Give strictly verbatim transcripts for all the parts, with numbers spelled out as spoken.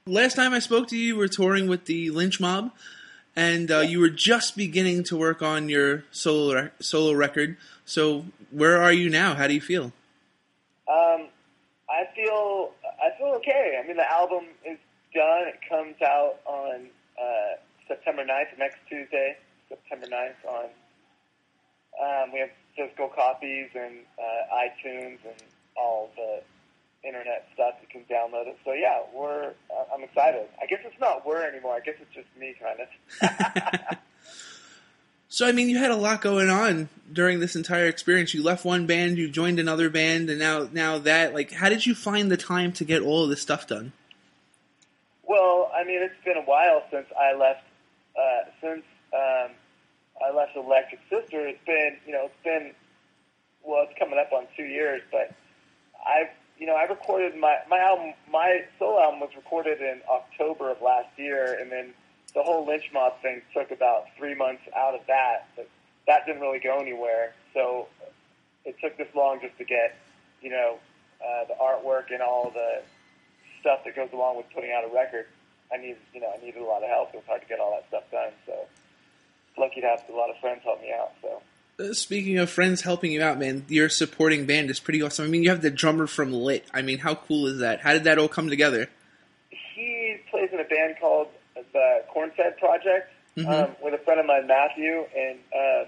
Last time I spoke to you, you were touring with the Lynch Mob, and uh, Yeah. you were just beginning to work on your solo rec- solo record. So where are you now? How do you feel? Um, I feel I feel okay. I mean, the album is done. It comes out on uh, September ninth, next Tuesday, September ninth. On um, we have physical copies and uh, iTunes and all the internet stuff. You can download it. So yeah, we're uh, I'm excited. I guess it's not we're anymore. I guess it's just me, kind of. So, I mean, you had a lot going on during this entire experience. You left one band, you joined another band, and now now that. Like, how did you find the time to get all of this stuff done? Well, I mean, it's been a while since I left. Uh, since um, I left Electric Sister, it's been you know it's been well, it's coming up on two years. But I've you know I recorded my my album, my solo album was recorded in October of last year, and then the whole Lynch Mob thing took about three months out of that, but that didn't really go anywhere. So it took this long just to get, you know, uh, the artwork and all the stuff that goes along with putting out a record. I needed, you know, I needed a lot of help. It was hard to get all that stuff done. So lucky to have a lot of friends help me out. So. Uh, Speaking of friends helping you out, man, your supporting band is pretty awesome. I mean, you have the drummer from Lit. I mean, how cool is that? How did that all come together? He plays in a band called the Cornfed Project, mm-hmm. um, with a friend of mine, Matthew, and um,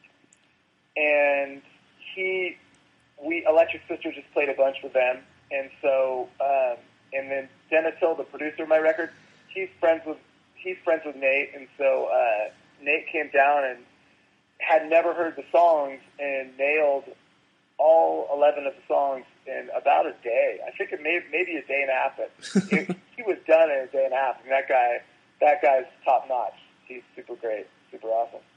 and he, we Electric Sister just played a bunch with them, and so um, and then Dennis Hill, the producer of my record, he's friends with he's friends with Nate, and so uh, Nate came down and had never heard the songs and nailed all eleven of the songs in about a day. I think it may maybe a day and a half, but it, he was done in a day and a half. And that guy, that guy's top notch. He's super great, super awesome.